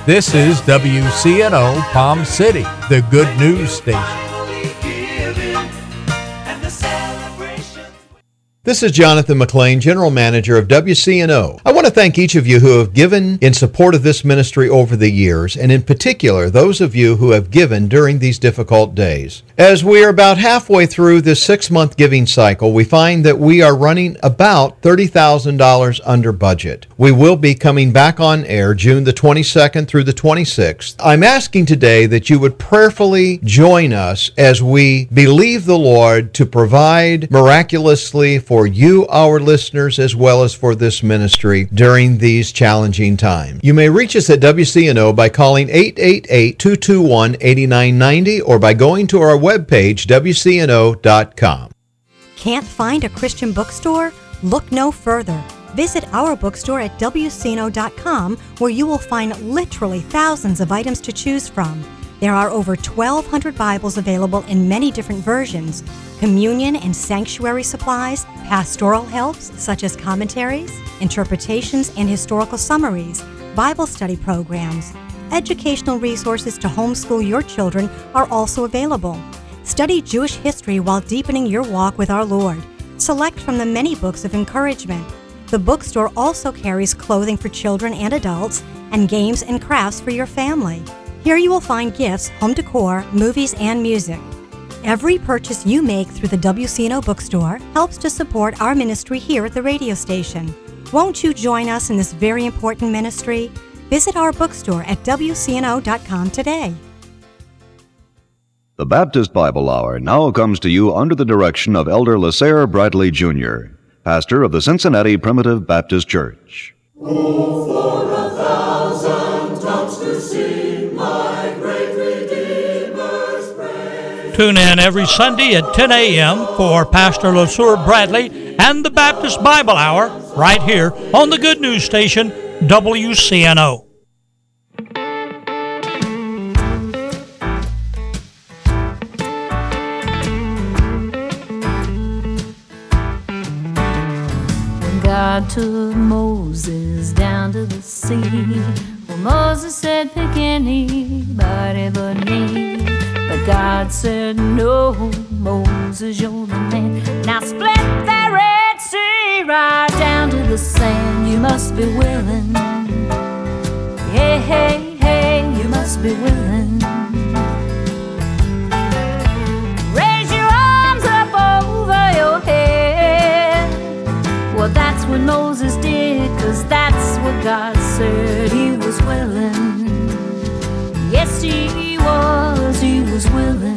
This is WCNO Palm City, the good news station. This is Jonathan McLean, General Manager of WCNO. I want to thank each of you who have given in support of this ministry over the years, and in particular, those of you who have given during these difficult days. As we are about halfway through this 6-month giving cycle, we find that we are running about $30,000 under budget. We will be coming back on air June the 22nd through the 26th. I'm asking today that you would prayerfully join us as we believe the Lord to provide miraculously for you, our listeners, as well as for this ministry during these challenging times. You may reach us at WCNO by calling 888-221-8990 or by going to our webpage, WCNO.com. Can't find a Christian bookstore? Look no further. Visit our bookstore at WCNO.com, where you will find literally thousands of items to choose from. There are over 1,200 Bibles available in many different versions, communion and sanctuary supplies, pastoral helps such as commentaries, interpretations and historical summaries, Bible study programs. Educational resources to homeschool your children are also available. Study Jewish history while deepening your walk with our Lord. Select from the many books of encouragement. The bookstore also carries clothing for children and adults and games and crafts for your family. Here you will find gifts, home decor, movies, and music. Every purchase you make through the WCNO bookstore helps to support our ministry here at the radio station. Won't you join us in this very important ministry? Visit our bookstore at WCNO.com today. The Baptist Bible Hour now comes to you under the direction of Elder LaSair Bradley Jr., pastor of the Cincinnati Primitive Baptist Church. Oh, for 1,000 tongues to sing my great Redeemer's praise. Tune in every Sunday at 10 a.m. for Pastor LaSair Bradley and the Baptist Bible Hour right here on the Good News Station, WCNO. God took Moses down to the sea. Well, Moses said, pick anybody but me. But God said, no, Moses, you're the man. Now split that Red Sea right down to the sand. You must be willing. Hey, hey, hey, you must be willing. Raise your arms up over your head. Well, that's what Moses did, 'cause that's what God said. He was willing. Yes, he was willing.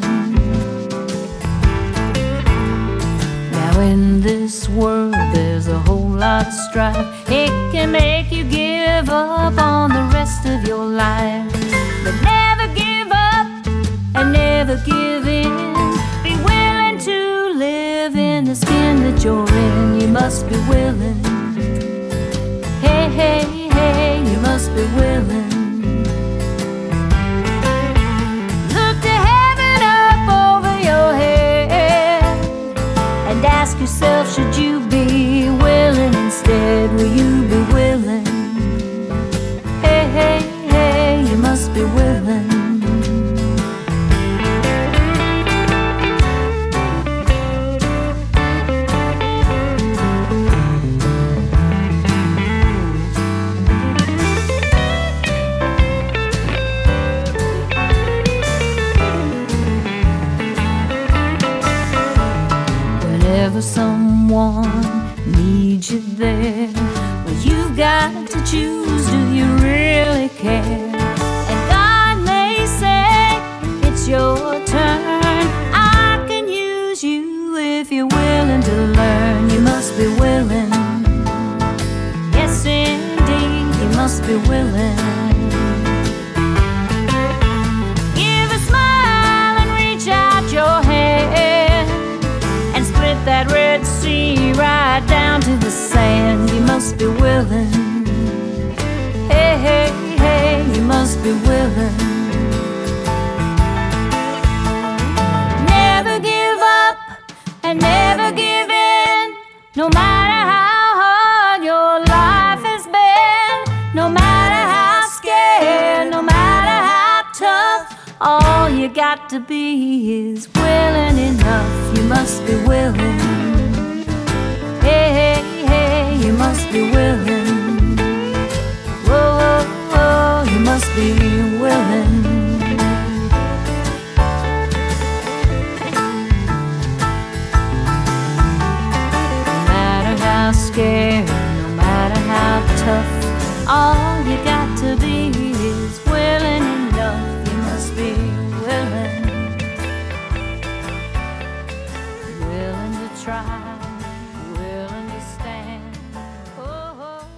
Now in this world there's a whole lot of strife. It can make you give up on the rest of your life. But never give up and never give in. Be willing to live in the skin that you're in. You must be willing. Hey, hey, hey, you must be willing. Look to heaven up over your head and ask yourself, should you be willing instead? Will you be willing? Hey, hey, hey, you must be willing. Whenever someone needs you there, well, you've got to choose, do you really care? And God may say, it's your turn. I can use you if you're willing to learn. You must be willing. Yes, indeed, you must be willing. Give a smile and reach out your hand and split that Red Sea right down to the sand. You must be willing. Hey, hey, hey, you must be willing. Never give up and never give in. No matter how hard your life has been, no matter how scared, no All you got to be is willing enough. You must be willing. Hey, hey, hey, you must be willing. Whoa, whoa, whoa, you must be willing. No matter how scary, no matter how tough, all you got to be is willing enough. You must be willing, willing to try, willing to stand. Oh, oh.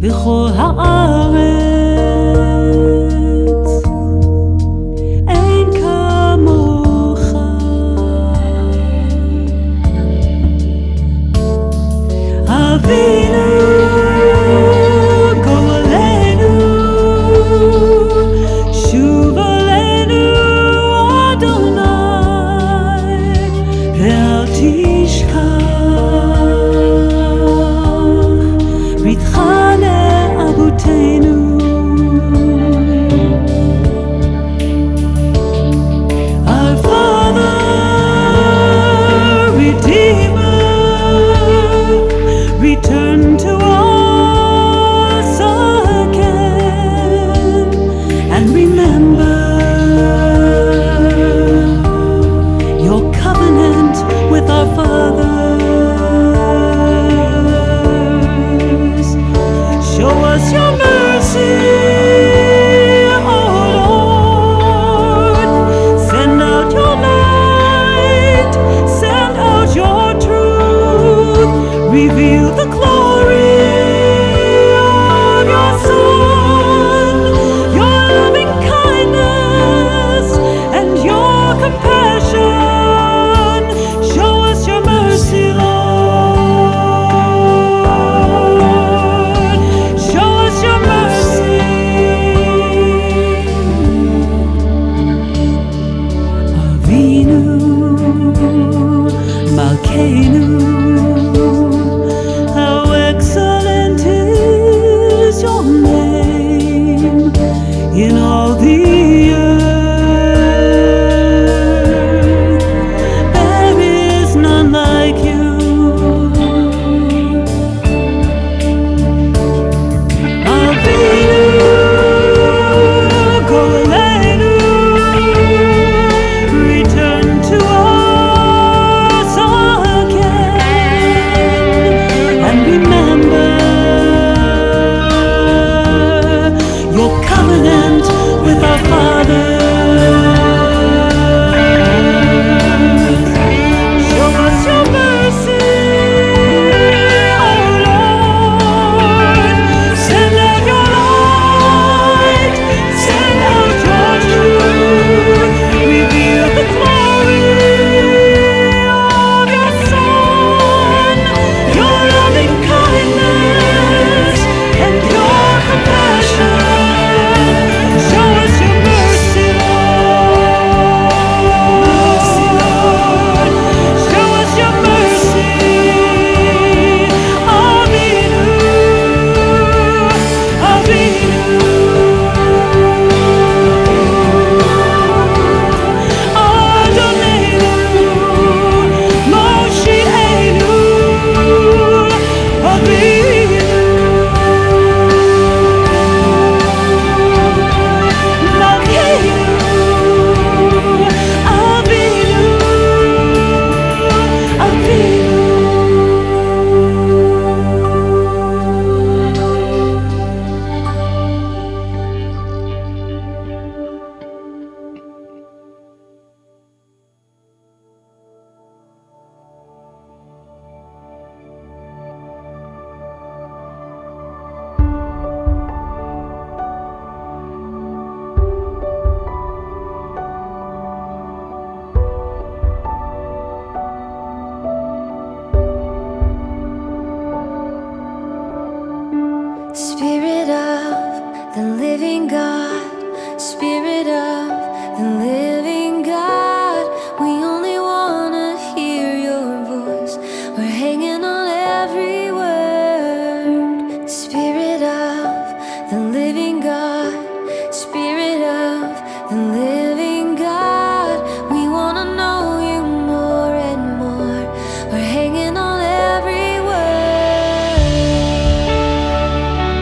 בכל הארץ אין כמוך. אבינו גואלנו שוב עלינו אדוני ואל תשכח בריתך לאבותינו. Our Father, Redeemer, return to us again and remember your covenant with our fathers. Show us your mercy, O Lord. Send out your light, send out your truth. Reveal the glory of your Son, your loving kindness and your compassion. Show us your mercy, Lord. Show us your mercy. Avinu Malkeinu, how excellent is your name in all the earth. There is none like you. Avinu Golenu, return to us again and remember your covenant with our fathers. Show us your mercy, O Lord. Send out your light, send out your truth. Reveal the glory of your Son, your loving kindness and your compassion. Show us your mercy, Lord. Show us your mercy. Avinu, Avinu, Adonenu, Moshiachenu, Avinu, Malkeinu, Avinu, Avinu. Spirit of the living God, Spirit of the living God, we only want to hear your voice. We're hanging on every word. Spirit of the living God.